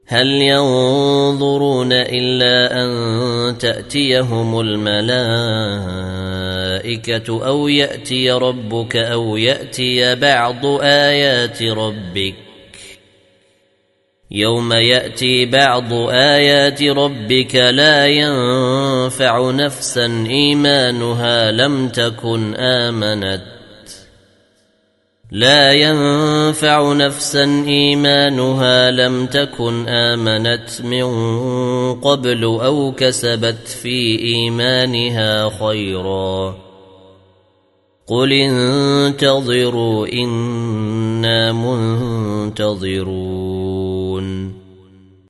هل ينظرون إلا أن تأتيهم الملائكة أو يأتي ربك أو يأتي بعض آيات ربك يوم يأتي بعض آيات ربك لا ينفع نفسا إيمانها لم تكن آمنت من قبل أو كسبت في إيمانها خيرا قل انتظروا إنا منتظرون